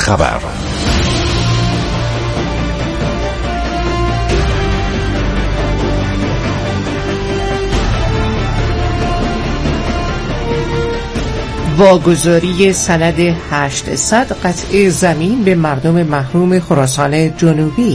خبر. واگذاری سند 800 قطعه زمین به مردم محروم خراسان جنوبی.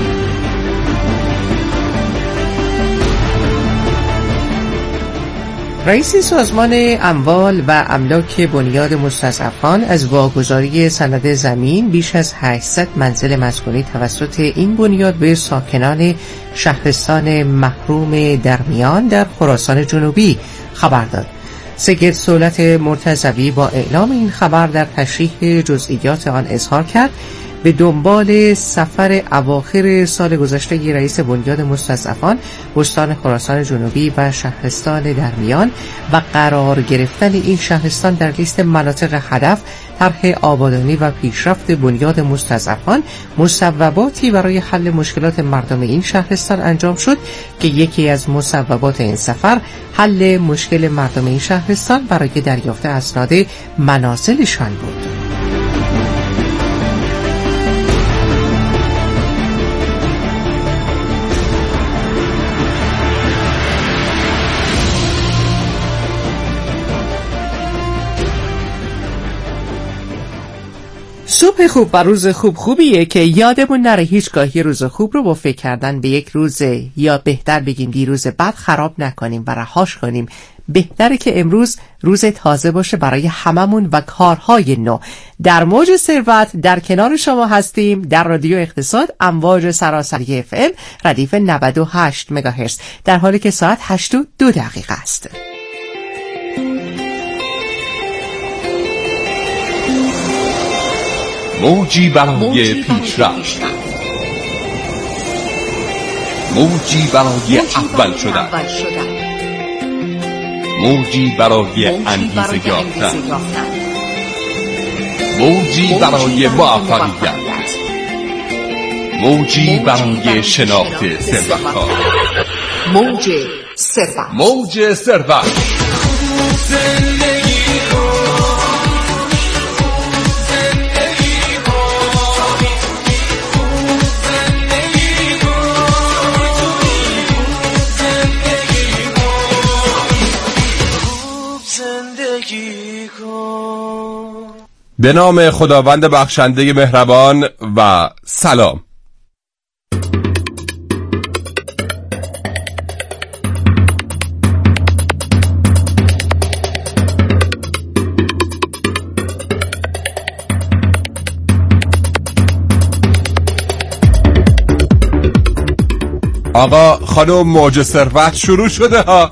رئیس سازمان اموال و املاک بنیاد مستضعفان از واگذاری سند زمین بیش از 800 منزل مسکونی توسط این بنیاد به ساکنان شهرستان محروم درمیان در خراسان جنوبی خبر داد. سید صولت مرتضوی با اعلام این خبر در تشریح جزئیات آن اظهار کرد به دنبال سفر اواخر سال گذشته رئیس بنیاد مستضعفان استان خراسان جنوبی و شهرستان درمیان و قرار گرفتن این شهرستان در لیست مناطق هدف طرح آبادانی و پیشرفت بنیاد مستضعفان، مصوباتی برای حل مشکلات مردم این شهرستان انجام شد که یکی از مصوبات این سفر حل مشکل مردم این شهرستان برای دریافت اسناد منازلشان بود. صبح خوب و روز خوبیه که یادمون نره هیچگاهی روز خوب رو با فکر کردن به یک روز یا بهتر بگیم دیروز بد خراب نکنیم و رهاش کنیم. بهتره که امروز روز تازه باشه برای هممون و کارهای نو. در موج ثروت در کنار شما هستیم در رادیو اقتصاد امواج سراسری FM ردیف 98 مگاهرتز در حالی که ساعت 8:02 است. موجی برای پیشرفت، موجی برای اول شدن، موجی برای انگیزه یافتن، موجی برای موفقیت، موجی برای شناخت ثروت‌ها. موج ثروت، موج ثروت. به نام خداوند بخشنده مهربان و سلام. آقا خانم موج ثروت شروع شده ها.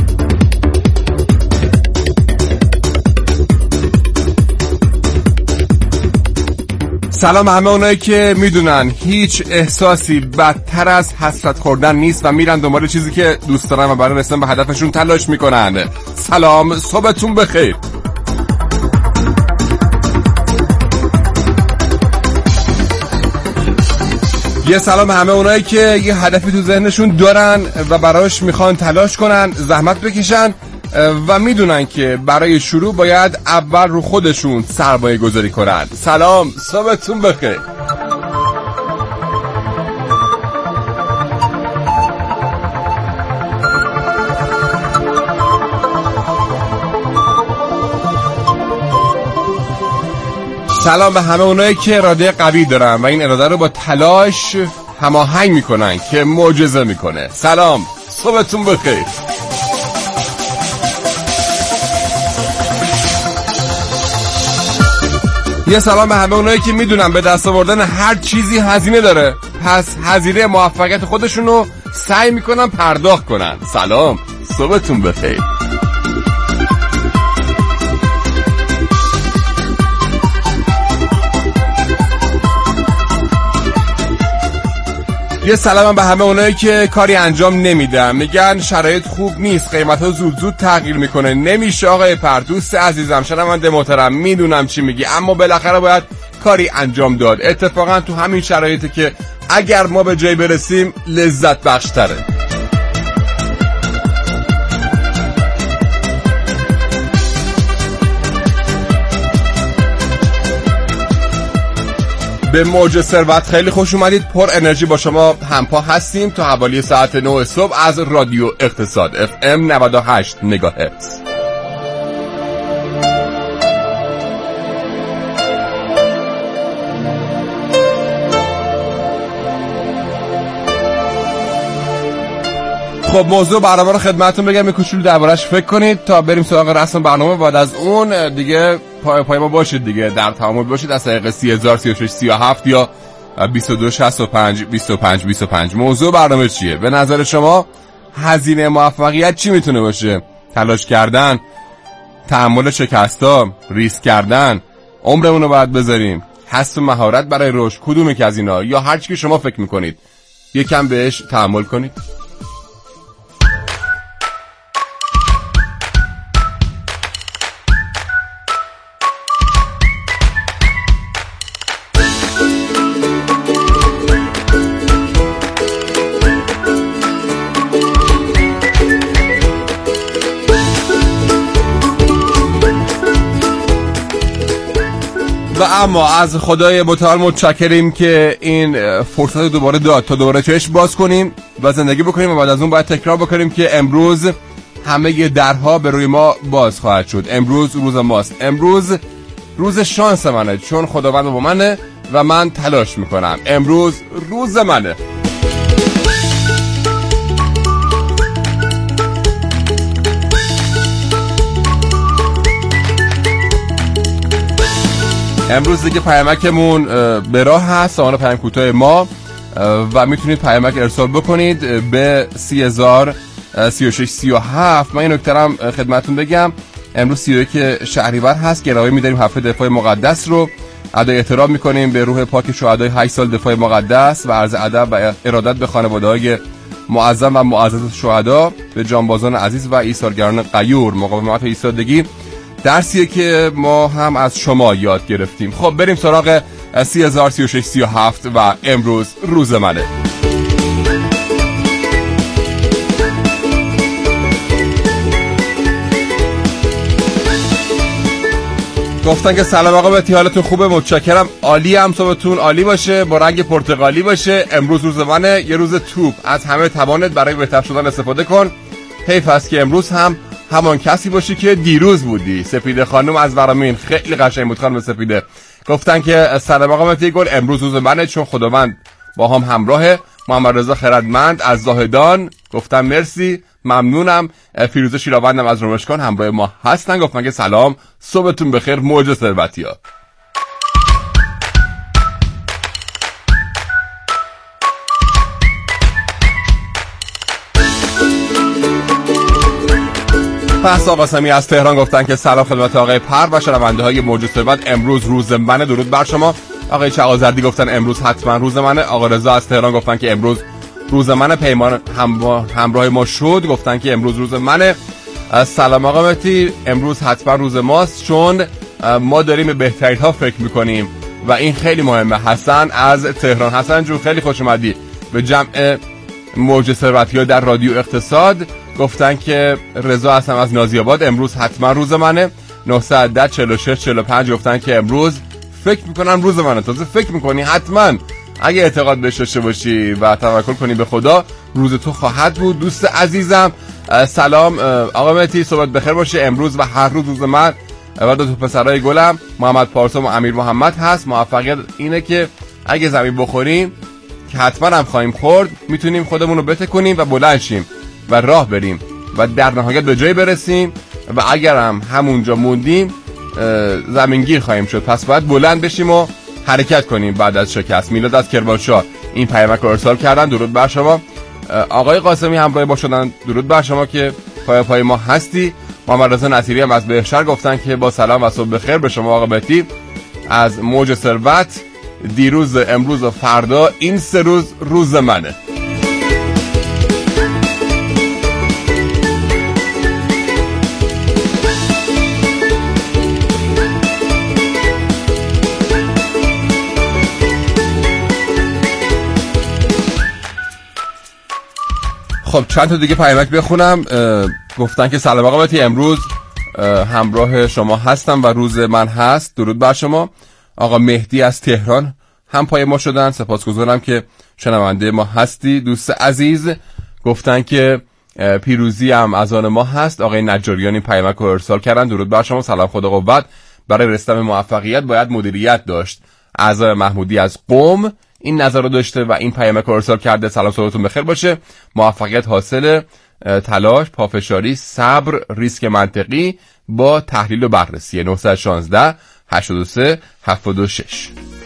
سلام همه اونایی که میدونن هیچ احساسی بدتر از حسرت خوردن نیست و میرن دنبال چیزی که دوست دارن و برای رسیدن به هدفشون تلاش میکنن. سلام، صبحتون بخیر. یه سلام همه اونایی که یه هدفی تو ذهنشون دارن و براش میخوان تلاش کنن، زحمت بکشن و میدونن که برای شروع باید اول رو خودشون سرمایه گذاری کنن. سلام، صبحتون بخیر. سلام به همه اونایی که اراده قوی دارن و این اراده رو با تلاش هماهنگ میکنن که معجزه میکنه. سلام، صبحتون بخیر. یه سلام به همه اونایی که میدونن به دست آوردن هر چیزی هزینه داره، پس هزینه موفقیت خودشونو سعی میکنن پرداخت کنن. سلام، صبحتون بخیر. یه سلام به همه اونایی که کاری انجام نمیدن، میگن شرایط خوب نیست، قیمت‌ها زود تغییر میکنه، نمیشه. آقای پردوس عزیزم، شنونده محترم، میدونم چی میگی، اما بالاخره باید کاری انجام داد. اتفاقا تو همین شرایطی که اگر ما به جای برسیم لذت بخش‌تره. به موج ثروت خیلی خوش اومدید. پر انرژی با شما همپا هستیم تا حوالی ساعت 9 صبح از رادیو اقتصاد FM 98 مگاهرتز. خب موضوع برنامه رو خدمتتون بگم، یه کوچولو دربارش فکر کنید تا بریم سراغ رسم برنامه. بعد از اون دیگه پای ما باشید دیگه، در تعامل باشید از طریق 30,000 36 37 یا 22 65 25 25. موضوع برنامه چیه؟ به نظر شما هزینه موفقیت چی میتونه باشه؟ تلاش کردن، تحمل شکست‌ها، ریسک کردن، عمرمون رو باید بذاریم، کسب مهارت برای رشد، کدومی که از اینا، یا هر چی که شما فکر میکنید یکم بهش تحمل کنید. و اما از خدای متعال متشکریم که این فرصت دوباره داد تا دوباره چشم باز کنیم و زندگی بکنیم و بعد از اون باید تکرار بکنیم که امروز همه درها به روی ما باز خواهد شد. امروز روز ماست، امروز روز شانس منه چون خداوند با منه و من تلاش میکنم. امروز روز منه. امروز دیگه پیامکمون به راه هست، سامان پیام کوتاه ما، و میتونید پیامک ارسال بکنید به 30,000 36 37. من این نکته‌ام خدمتتون بگم، امروز 31 شهریور هست. گرامی می‌داریم هفته دفاع مقدس رو ادای احترام می‌کنیم به روح پاک شهدای 8 سال دفاع مقدس و عرض ادب و ارادت به خانواده‌های معظم و معزز شهدا، به جانبازان عزیز و ایثارگران غیور. مقاومت و ایستادگی درسیه که ما هم از شما یاد گرفتیم. خب بریم سراغ 30,000 36 37 و امروز روز منه. گفتن که سلام آقا، به حالتون خوبه؟ متشکرم، عالی هم، صبحتون عالی باشه، با رنگ پرتقالی باشه. امروز روز منه، یه روز توپ. از همه توانت برای بهتر شدن استفاده کن. حیف است که امروز هم همان کسی باشی که دیروز بودی. سپیده خانم از ورامین، خیلی قشنگ بود خانم سپیده. گفتن که سلام آقا مهدی گل، امروز روز منه چون خداوند با هم همراهه. محمد رضا خردمند از زاهدان گفتن مرسی، ممنونم. فیروزه شیراوندم از رمشکان همراه ما هستن، گفتن که سلام، صبحتون بخیر موج ثروتیا. پس قاسمی از تهران گفتن که سلام خدمت آقای پر و شنونده های موج ثروت، امروز روز منه، درود بر شما. آقای چغازردی گفتن امروز حتما روز منه. آقا رضا از تهران گفتن که امروز روز منه. پیمان همراه ما شد گفتن که امروز روز منه. سلام آقا مهدی، امروز حتما روز ماست چون ما داریم به بهترین ها فکر میکنیم و این خیلی مهمه. حسن از تهران، حسن جون خیلی خوش اومدی به جمع موج ثروتیا در رادیو اقتصاد. گفتن که رضا هستم از نازی آباد، امروز حتما روز منه. 910 46 45 گفتن که امروز فکر میکنم روز منه. تازه فکر میکنی؟ حتما اگه اعتقاد بهش داشته باشی و توکل کنی به خدا، روز تو خواهد بود. دوست عزیزم سلام آقا مهدی، صبحت بخیر باشه. امروز و هر روز روز من و دو پسرای گلم محمد پارسا و امیر محمد هست. موفقیت اینه که اگه زمین بخوریم که حتما هم خواهیم خورد، میتونیم خودمون رو بتکنیم و بلند شیم و راه بریم و در نهایت به جایی برسیم و اگر هم همونجا موندیم زمینگیر خواهیم شد. پس باید بلند بشیم و حرکت کنیم بعد از شکست. میلاد از کرمانشاه این پیامک رو ارسال کردن، درود بر شما. آقای قاسمی همراه با شدن، درود بر شما که پای ما هستی. محمد رضا نصیری هم از بهشهر گفتن که با سلام و صبح بخیر به شما آقا مهدی از موج ثروت. دیروز، امروز و فردا این 3 روز روز منه. خب چند تا دیگه پیامک بخونم. گفتن که سلام آقا مهدی، امروز همراه شما هستم و روز من هست، درود بر شما. آقا مهدی از تهران همپای ما شدن. سپاسگزارم که شنونده ما هستی. دوست عزیز گفتن که پیروزی هم از آن ما هست. آقای نجاریان این پیامک رو ارسال کردن. درود بر شما، سلام، خدا قوت. برای رسیدن موفقیت باید مدیریت داشت. اعضای محمودی از قم این نظر رو داشته و این پیامک رو ارسال کرده. سلام، صبحتون بخیر باشه. موفقیت حاصل تلاش، پافشاری، صبر، ریسک منطقی با تحلیل و بررسی. 916 83 76.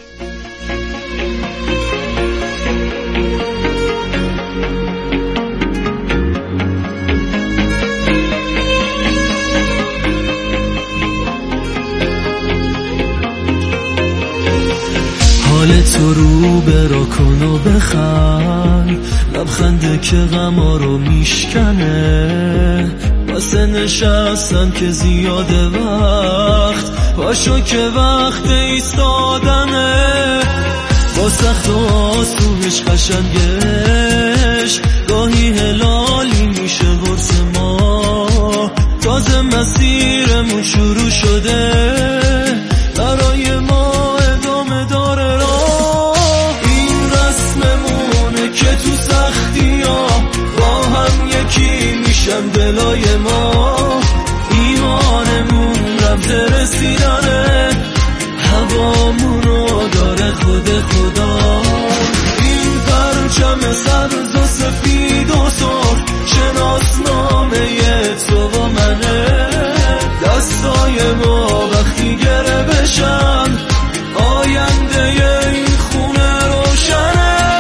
حال تو رو برا کن و بخند، لبخنده که غما رو میشکنه. واسه نشستن که زیاده وقت، پاشو که وقت ایستادنه. با سخت و آسونش قشنگش، گاهی هلالی میشه واسه ما. تازه مسیرمون شروع شده، برای ما ادامه داره راه. این رسممونه که تو سختی ها با هم یکی میشن دلای ما. ایمانمون رمز رسیدنه، هوامونو داره خود خدا. این پرچم سبز و سفید و سرخ، شناسنامه تو و منه. دستای ما وقتی گره بشن، آینده این خونه روشنه.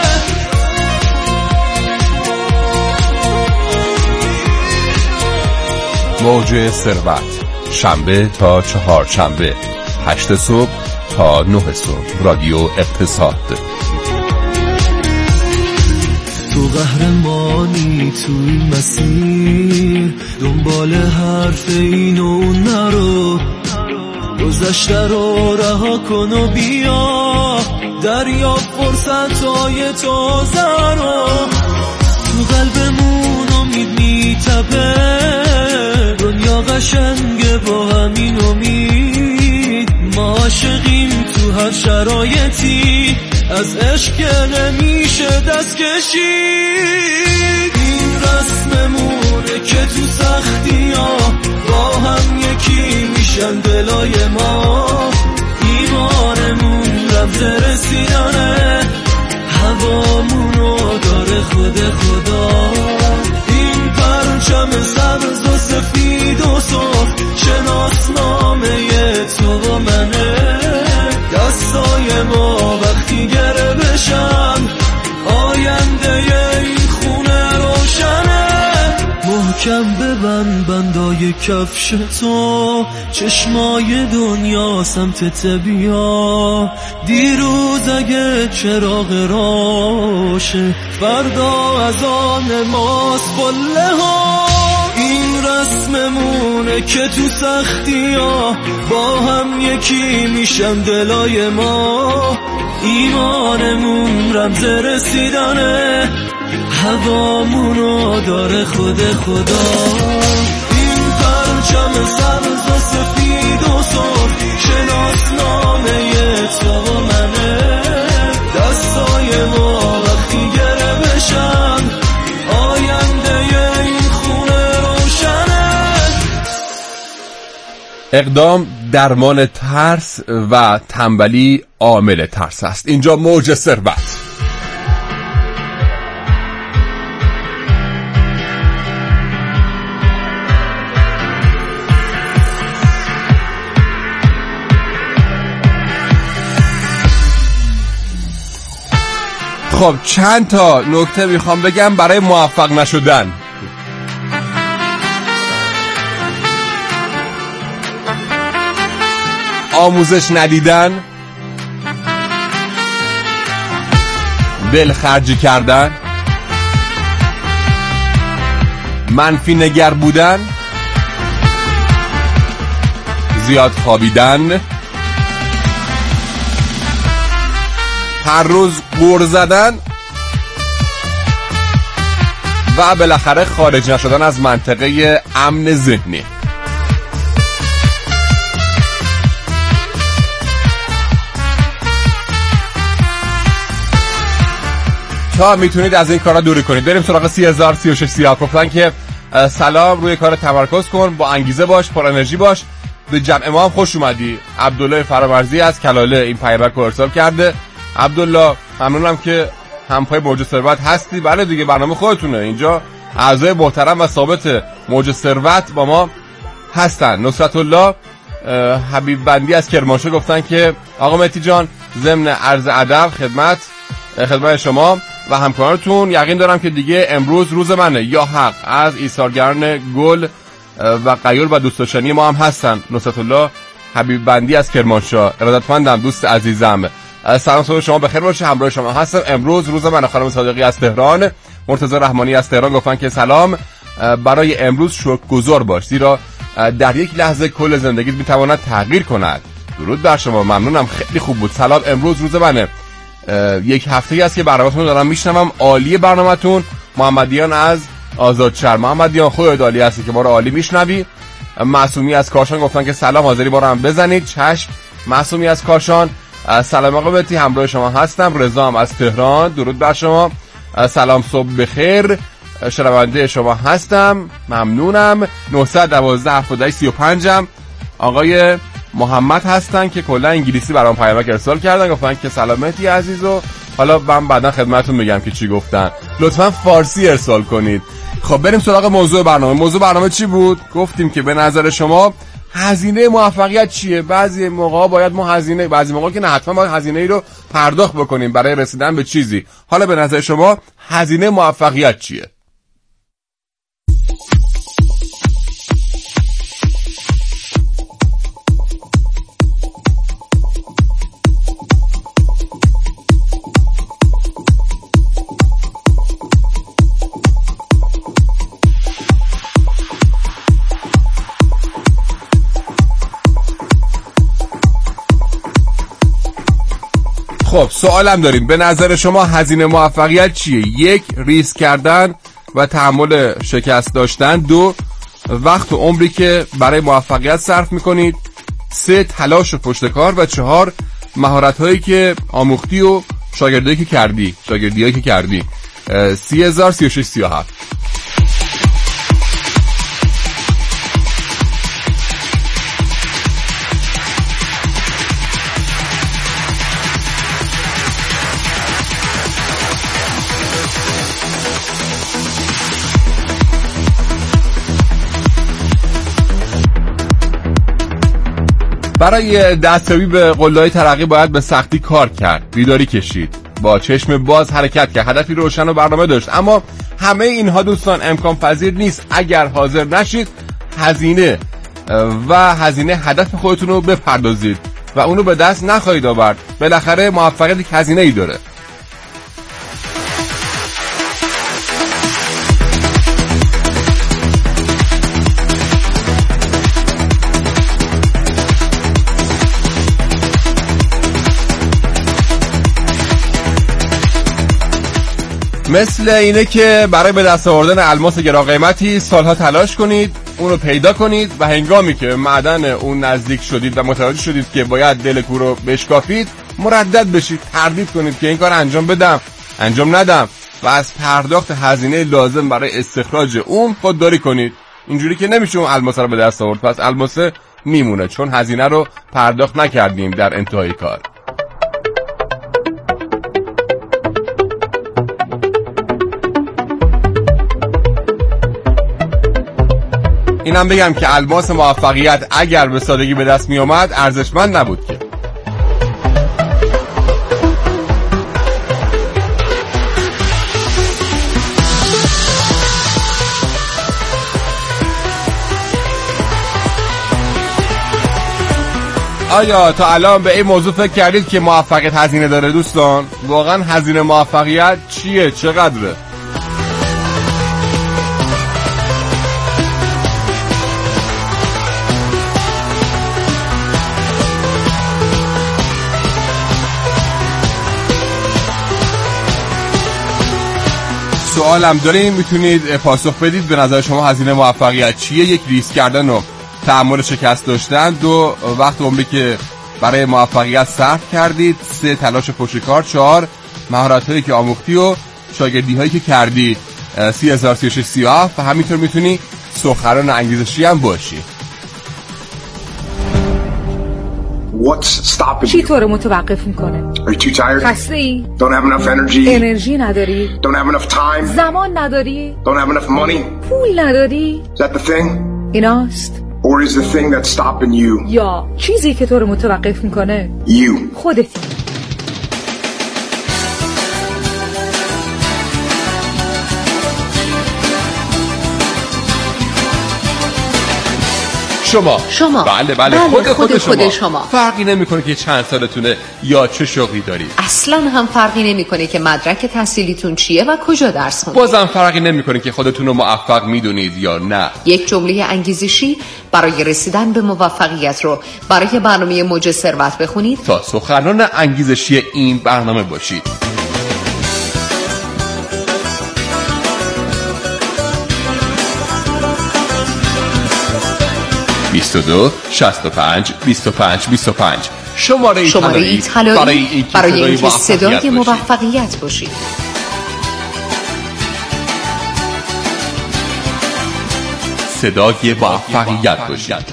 موج ثروت، شنبه تا چهارشنبه 8 صبح تا 9 صبح، رادیو اقتصاد. تو قهرمانی تو این مسیر، دنبال حرف این و اون نرو. گذشته رو رها کن و بیا، دریا فرصتای تازه رو. تو قلبمون امید میتپه، دنیا قشنگه با همین امید. ما عاشقیم تو هر شرایطی، از عشق نمیشه دست کشید. این رسممونه که تو سختی ها با هم یکی میشن دلای ما. ایمانمون رمز رسیدنه، هوامونو داره خود خدا. این پرچم سبز و سفید و سرخ، شناسنامه تو و منه. دستای ما وقتی گره بشن، آینده این خونه روشنه. محکم ببند بندای کفش تو، چشمای دنیا سمتت بیا. دیروز اگه چراغ راشه، فردا از آن ماست قله ها. این رسممونه که تو سختی ها با هم یکی میشن دلای ما. ایمانمون رمز رسیدنه، هوامونو داره خود خدا. این پرچم سبز و سفید و سرخ، شناسنامه تو و منه. دستای ما وقتی گره بشن، آینده این خونه روشنه. اقدام درمان ترس و تنبلی عامل ترس است. اینجا موج ثروت. خب چند تا نکته میخوام بگم برای موفق نشدن. آموزش ندیدن، دل خرجی کردن، منفی نگر بودن، زیاد خوابیدن، هر روز غر زدن و بالاخره خارج نشدن از منطقه امن ذهنی. تا میتونید از این کارا دوری کنید. بریم سراغ 30036 گفتن که سلام، روی کار تمرکز کن، با انگیزه باش، پر انرژی باش، به جمع ما هم خوش اومدی. عبدالله فرامرزی از کلاله این پیامک رو ارسال کرده. عبدالله ممنونم که همپای موج ثروت هستی. بله دیگه، برنامه خودتونه، اینجا اعضای محترم و ثابت موج ثروت با ما هستن. نصرت الله حبیب بندی از کرمانشاه گفتن که آقا مهدی جان، ضمن عرض ادب خدمت شما و همکارانتون، یقین دارم که دیگه امروز روز منه. یا حق از ایثارگران گل و غیور و دوست داشتنی ما هم هستن. نصرت الله حبیب بندی از کرمانشاه، ارادتمندم دوست عزیزم. سلام، صبح شما بخیر باشه، همراه شما هستم. امروز روز منه. خانم صادقی از تهران، مرتضی رحمانی از تهران گفتن که سلام، برای امروز شکرگزار باش، زیرا در یک لحظه کل زندگیت میتواند تغییر کند. درود بر شما، ممنونم، خیلی خوب بود. سلام، امروز روز منه. یک هفته‌ای است که برنامه‌تون دارم میشنوم، عالی برنامه‌تون. محمدیان از آزادشهر، محمدیان خودت عالی هستی که ما رو عالی میشنوی. معصومی از کاشان گفتن که سلام، حاضری ما رو هم بزنید. چشم. معصومی از کاشان، سلام آقا بهتی، همراه شما هستم. رضا هم از تهران، درود بر شما، سلام، صبح بخیر، شنونده شما هستم، ممنونم. 912-70-35 آقای محمد هستن که کلا انگلیسی برام پیامک ارسال کردن، گفتن که سلامتی عزیزو. حالا من بعدا خدمتتون میگم که چی گفتن. لطفا فارسی ارسال کنید. خب بریم سراغ موضوع برنامه. موضوع برنامه چی بود؟ گفتیم که به نظر شما هزینه موفقیت چیه؟ بعضی موقعا باید ما هزینه، بعضی موقعا که نه حتما باید هزینه ای رو پرداخت بکنیم برای رسیدن به چیزی. حالا به نظر شما هزینه موفقیت چیه؟ خب سوالم داریم، به نظر شما هزینه موفقیت چیه؟ 1. ریسک کردن و تحمل شکست داشتن. 2. وقت و عمری که برای موفقیت صرف میکنید. 3. تلاش و پشتکار. و 4. مهارت‌هایی که آموختی و شاگردیایی که کردی. 3003637. برای دستیابی به قله‌های ترقی باید به سختی کار کرد، بیداری کشید، با چشم باز حرکت کرد، هدفی روشن و برنامه داشت. اما همه اینها دوستان امکان پذیر نیست اگر حاضر نشید هزینه هدف خودتون رو بپردازید و اونو به دست نخواهید آورد. بالاخره موفقیت یک هزینه ای داره. مثل اینه که برای به دست آوردن الماس گراقیمتی سالها تلاش کنید، اون رو پیدا کنید و هنگامی که معدن اون نزدیک شدید و متوجه شدید که باید دل کور رو بشکافید، مردد بشید، تردید کنید که این کار انجام بدم، انجام ندم و از پرداخت هزینه لازم برای استخراج اون خودداری کنید. اینجوری که نمیشه اون الماس رو به دست آورد، پس الماس میمونه چون هزینه رو پرداخت نکردیم در انتهای کار. اینم بگم که الماس موفقیت اگر به سادگی به دست می اومد ارزشمند نبود که. آیا تا الان به این موضوع فکر کردید که موفقیت هزینه داره دوستان؟ واقعا هزینه موفقیت چیه؟ چقدره؟ سوالم داریم، میتونید پاسخ بدید. به نظر شما هزینه موفقیت چیه؟ 1. ریسک کردن و تحمل شکست داشتن. 2. وقت و عمری که برای موفقیت صرف کردید. 3. تلاش پشتکار. 4. مهارت‌هایی که آموختی و شاگردی هایی که کردی 30,036 و همینطور میتونی سخنران انگیزشی هم باشی. چی تو رو متوقف میکنه؟ خسته ای؟ انرژی نداری؟ زمان نداری؟ پول نداری؟ ایناست؟ یا چیزی که تو رو متوقف میکنه خودتی. شما بله خود شما فرقی نمیکنه که چند سالتونه یا چه شغلی دارید. اصلا هم فرقی نمیکنه که مدرک تحصیلیتون چیه و کجا درس خوندید. بازم فرقی نمیکنه که خودتون رو موفق میدونید یا نه. یک جمله انگیزشی برای رسیدن به موفقیت رو برای برنامه موج ثروت بخونید تا سخنران انگیزشی این برنامه باشید. 22 65 25 25 شماره طلایی برای اینکه صدای موفقیت باشید. صدای موفقیت باشید.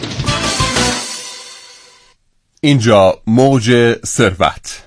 اینجا موج ثروت.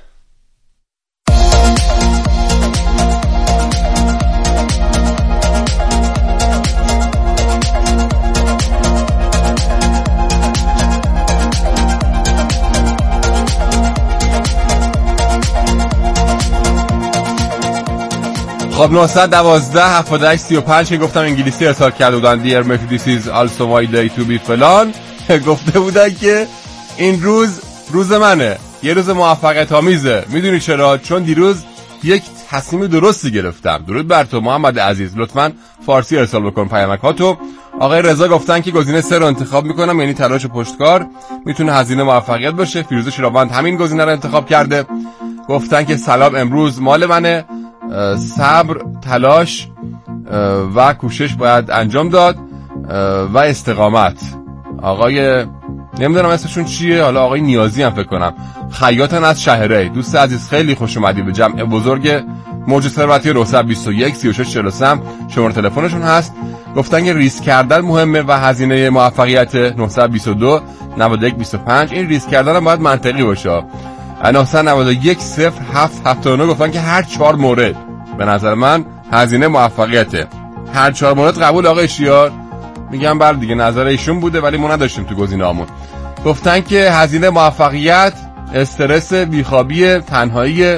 خب 912 78 35 که گفتم انگلیسی ارسال کرده بودن Dear Matthew this is also my day to be فلان گفته بودن که این روز منه، یه روز موفقیت آمیزه. میدونی چرا؟ چون دیروز یک تصمیم درستی گرفتم. درود بر تو محمد عزیز. لطفاً فارسی ارسال بکن پیامکاتو. آقای رضا گفتن که گزینه 3 رو انتخاب میکنم، یعنی تلاش پشتکار میتونه هزینه موفقیت باشه. فیروزه شیراوند همین گزینه رو انتخاب کرده. گفتن که سلام امروز مال منه، صبر، تلاش و کوشش باید انجام داد و استقامت. آقای نمیدونم اسمشون چیه، حالا آقای نیازی هم فکر کنم، خیاطن از شهره. دوست عزیز خیلی خوش اومدی به جمع بزرگ موج ثروتی. رسب 21 36 43 شماره تلفنشون هست. گفتن که ریسک کردن مهمه و هزینه موفقیت 922 91 25. این ریسک کردن هم باید منطقی باشه. 991 0779 گفتن که هر 4 مورد به نظر من هزینه موفقیته. هر 4 مورد قبول آقای شیار؟ میگم بله دیگه، نظر ایشون بوده ولی ما نداشتیم تو گزینه‌مون. گفتن که هزینه موفقیت استرس، بیخوابی، تنهایی،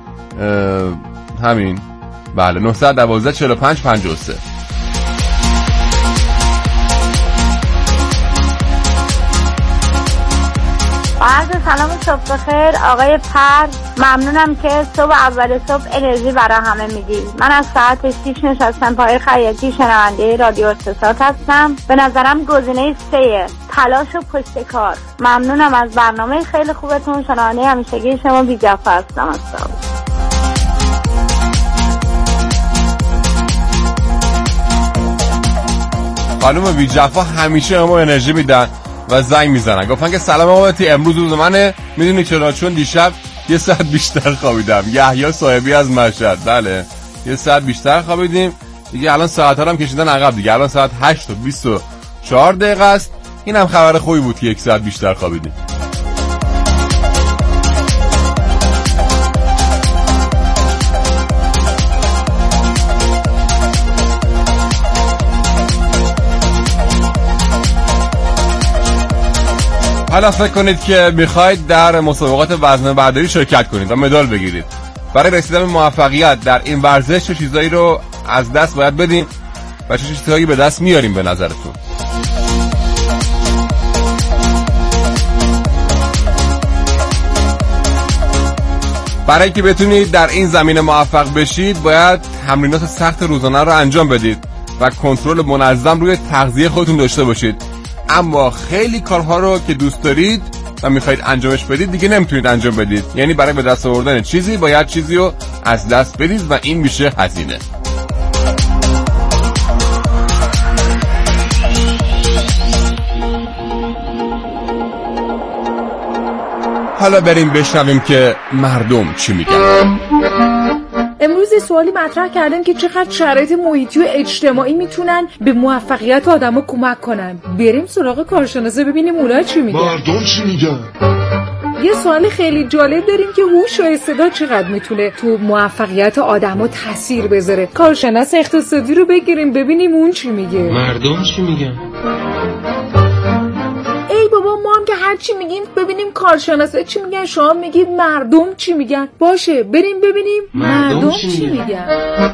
همین. بله 912 45 53. عرض سلام صبح بخیر آقای پر. ممنونم که اول صبح انرژی برای همه میدی. من از ساعت 6 نشستم پای خیاطی، شنونده رادیو ارتساط هستم. به نظرم گزینه 3 تلاش و پشتکار. ممنونم از برنامه خیلی خوبتون. شنونده همیشگی شما بی جفا هستم. خانم بی جفا همیشه ما انرژی میدن و زنگ میزنن. گفتن که سلام آقایتی، امروز روز منه. میدونی چرا؟ چون دیشب 1 ساعت بیشتر خوابیدم. یحیی صاحبی از مشهد. بله 1 ساعت بیشتر خوابیدیم دیگه. الان ساعت‌ها هم کشیدن عقب دیگه. الان ساعت 8:24 است. اینم خبر خوبی بود که 1 ساعت بیشتر خوابیدیم. حالا فکر کنید که میخواید در مسابقات وزن برداری شرکت کنید و مدال بگیرید. برای رسیدن به موفقیت در این ورزش چه چیزایی رو از دست باید بدیم و چه چیزایی به دست میاریم به نظرتون؟ برای اینکه بتونید در این زمینه موفق بشید باید تمرینات سخت روزانه رو انجام بدید و کنترل منظم روی تغذیه خودتون داشته باشید. اما خیلی کارها رو که دوست دارید و میخواید انجامش بدید دیگه نمیتونید انجام بدید. یعنی برای به دست آوردن چیزی باید چیزی رو از دست بدید و این میشه هزینه. حالا بریم بشنویم که مردم چی میگن. امروز امروز سوالی مطرح کردم که چقدر شرایط محیطی و اجتماعی میتونن به موفقیت آدمو کمک کنن. بریم سراغ کارشناسا ببینیم اونا چی میگن. مردم چی میگن؟ یه سوال خیلی جالب داریم که هوش و استعداد چقدر میتونه تو موفقیت آدمو تاثیر بذاره. کارشناس اقتصادی رو بگیریم ببینیم اون چی میگه. مردم چی میگن؟ ای بابا ما هم که هر چی میگیم ببینیم کارشناسا چی میگن، شما میگید مردم چی میگن. باشه بریم ببینیم مردم چی میگن.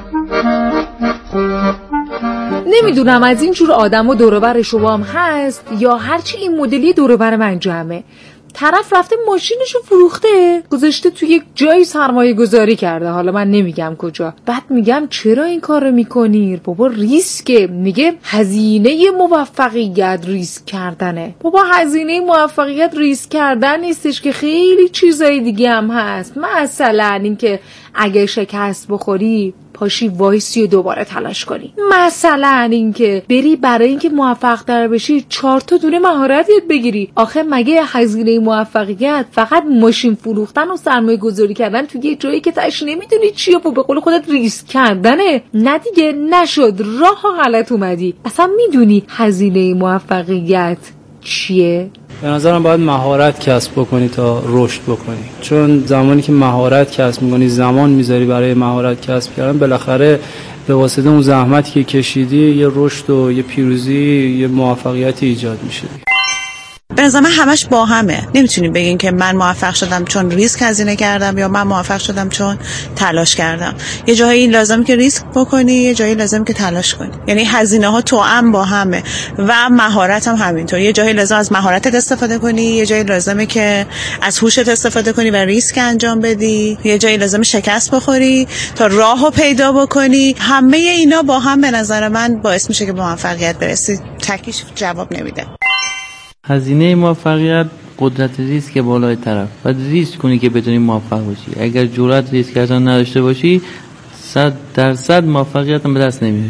نمیدونم از این جور آدم و دور و بر شما هم هست یا هرچی این مدلی دور و بر من جمعه. طرف رفته ماشینشو فروخته، گذاشته توی یک جایی سرمایه گذاری کرده، حالا من نمیگم کجا. بعد میگم چرا این کارو میکنی؟ بابا ریسکه. میگه هزینه موفقیت ریسک کردنه. بابا هزینه موفقیت ریسک کردن نیستش که خیلی چیزای دیگه هم هست. مثلا اینکه اگه شکست بخوری پاشی وایسی و دوباره تلاش کنی. مثلا اینکه بری برای اینکه موفق تر بشی 4 تا دونه مهارت یاد بگیری. آخه مگه هزینه موفقیت فقط ماشین فروختن و سرمایه گذاری کردن توی یه جایی که تاش نمیدونی چیه و به قول خودت ریسک کردنه؟ نه دیگه، نشد، راه غلط اومدی. اصلا میدونی هزینه موفقیت چیه؟ به نظرم باید مهارت کسب بکنی تا رشد بکنی، چون زمانی که مهارت کسب میکنی، زمان میذاری برای مهارت کسب کردن، بالاخره به واسطه اون زحمتی که کشیدی یه رشد و یه پیروزی، یه موفقیتی ایجاد میشه. به نظر من همش با همه. نمیتونیم بگین که من موفق شدم چون ریسک هزینه کردم یا من موفق شدم چون تلاش کردم. یه جایی لازمه که ریسک بکنی، یه جایی لازمه که تلاش کنی. یعنی هزینه ها توأم با همه و مهارت هم همینطور. یه جایی لازم از مهارتت استفاده کنی، یه جایی لازمه که از هوشت استفاده کنی و ریسک انجام بدی، یه جایی لازمه شکست بخوری تا راهو پیدا بکنی. همه اینا با هم به نظر من باعث میشه که به موفقیت برسی. تکیش جواب نمیده. هزینه موفقیت قدرت ریسک بالای طرف. باید ریسک کنی که بتونی موفق باشی. اگر جرأت ریسک کردن نداشته باشی 100% موفقیت هم به دست نمیاری.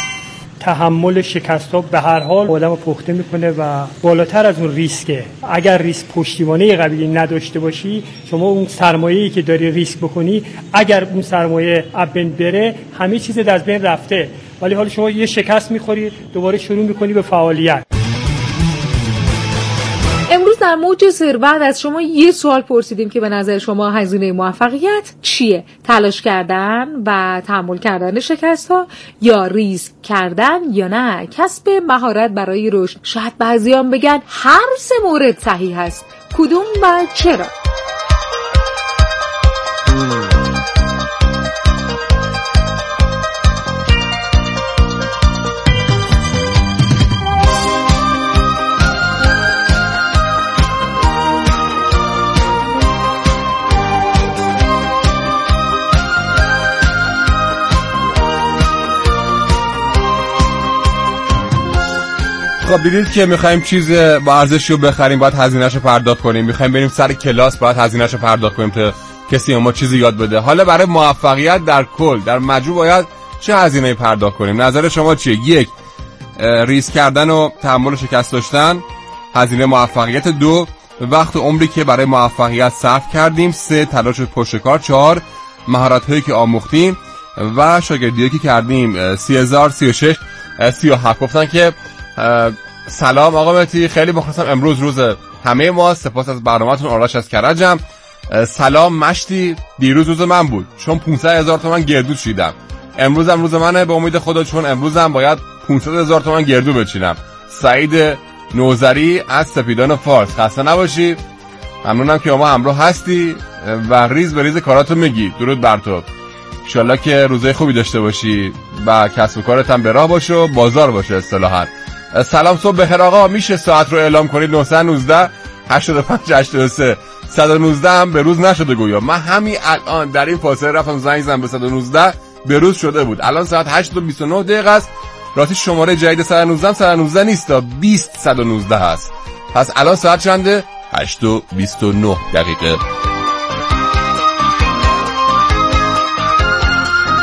تحمل شکست‌ها به هر حال آدمو پخته میکنه و بالاتر از اون ریسکه. اگر ریسک پشتیبانی قوی نداشته باشی، شما اون سرمایه‌ای که داری ریسک بکنی، اگر اون سرمایه از بین بره همه چیز از بین رفته. ولی حالا شما یه شکست میخوری، دوباره شروع میکنی به فعالیت. امروز در موج ثروت از شما یه سوال پرسیدیم که به نظر شما هزینه موفقیت چیه؟ تلاش کردن و تحمل کردن شکست ها، یا ریسک کردن، یا نه کسب مهارت برای رشد؟ شاید بعضیان بگن هر 3 مورد صحیح هست. کدوم و چرا؟ خب دیدید که میخوایم چیز با ارزشی رو بخریم باید هزینه‌شو پرداخت کنیم. میخوایم بریم سر کلاس باید هزینه‌شو پرداخت کنیم تا کسی ما چیزی یاد بده. حالا برای موفقیت در کل در مجموع باید چه هزینه‌ای پرداخت کنیم؟ نظر شما چیه؟ 1 ریسک کردن و تحمل شکست داشتن، هزینه موفقیت. 2 وقت و عمری که برای موفقیت صرف کردیم. 3 تلاش پشتکار. 4 مهارت‌هایی که آموختیم و شاگردیایی که کردیم. 30,036 37 گفتن که سلام آقا مهدی، خیلی مخلصم، امروز روز همه ما، سپاس از برنامه‌تون. آرش از کرجم. سلام مشتی، دیروز روز من بود چون 500,000 تومان گردو چیدم. امروز هم روز منه به امید خدا، چون امروز هم باید 500,000 تومان گردو بچینم. سعید نوذری از سپیدان فارس. خسته نباشی، ممنونم که ما همراه هستی و ریز به ریز کاراتو میگی. درود بر تو، انشالله که روزای خوبی داشته باشی و کسب و کارت هم به راه باشه و بازار باشه اصطلاحاً. سلام، صبح بخیر آقا، میشه ساعت رو اعلام کنید؟ 919 85 83 119 هم به روز نشده گویا. من همین الان در این فاصله رفتم زنگ زدم به 119 به روز شده بود. الان ساعت 8:29 دقیقه است. راستی شماره جدید 119 نیست، 20119 هست. پس الان ساعت چنده؟ 8:29 دقیقه.